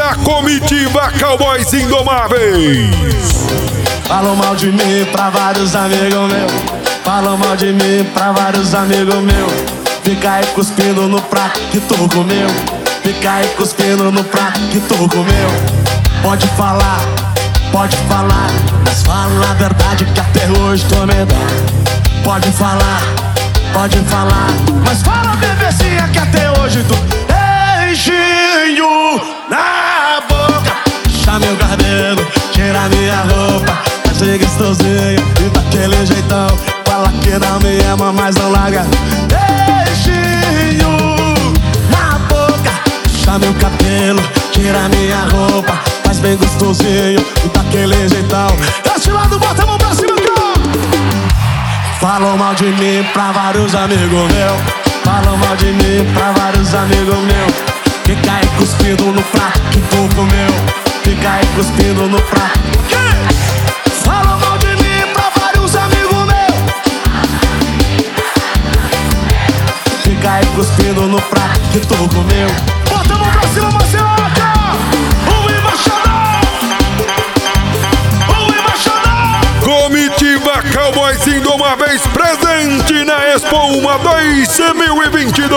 a comitiva Cowboys Indomáveis. Falam mal de mim pra vários amigos meus. Falam mal de mim pra vários amigos meus. Fica aí cuspindo no prato que tu comeu. Fica aí cuspindo no prato que tu comeu. Pode falar, mas fala a verdade que até hoje tu me dá. Pode falar, mas fala bebezinha que até hoje tu beijinho na boca. Puxa meu cabelo, tira minha roupa, faz ser gostosinho e daquele jeitão. Fala que não me ama, mas não larga. Beijinho na boca, puxa meu cabelo, tira minha roupa, faz bem gostosinho e daquele jeitão. Este lado, bota a mão pra cima, cara. Falam mal de mim pra vários amigos meus. Falam mal de mim pra vários amigos meus. Fica aí cuspindo no prato que tu comeu. Fica aí cuspindo no prato. Falam mal de mim pra vários amigos meus. Fica aí cuspindo no prato que tu comeu. Bota a mão pra cima, Marcelo. O embaixador. O embaixador. Comitiva Cowboys Indomáveis presente na Expo Uma 2022.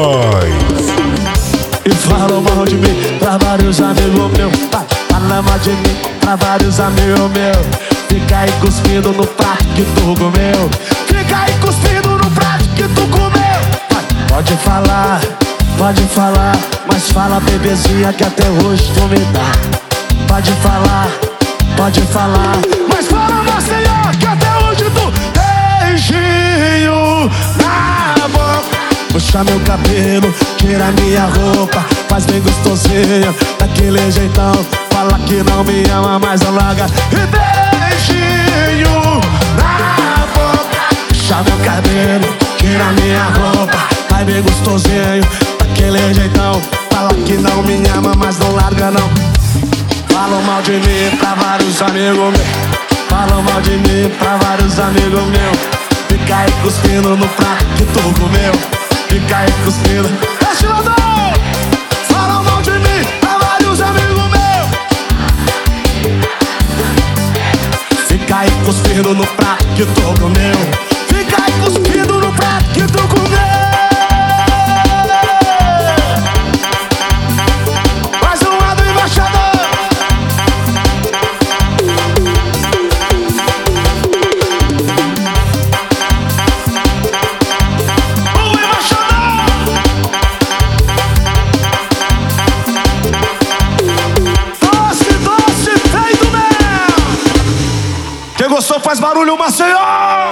E falam mal de mim pra vários amigos meus. Fala mal de mim pra vários amigos meus. Fica aí cuspindo no prato que tu comeu. Fica aí cuspindo no prato que tu comeu. Pode falar, mas fala bebezinha que até hoje tu me dá. Pode falar, mas fala Maceió que até hoje tu beijinho na boca. Puxa meu cabelo, tira minha roupa, faz bem gostosinho, daquele jeitão. Fala que não me ama, mas não larga. E beijinho na boca. Puxa meu cabelo, tira minha roupa, faz bem gostosinho, daquele jeitão. Fala que não me ama, mas não larga não. Falam mal de mim pra vários amigos meus. Falam mal de mim pra vários amigos meus. Fica aí cuspindo no prato que tu comeu. Fica aí cuspindo. Este lado! Falam mal de mim pra vários amigos meus. Fica aí cuspindo no prato que tu comeu. Fica aí cuspindo no prato que tu comeu. Mais um lado, embaixador. Quem gostou faz barulho, Maceió!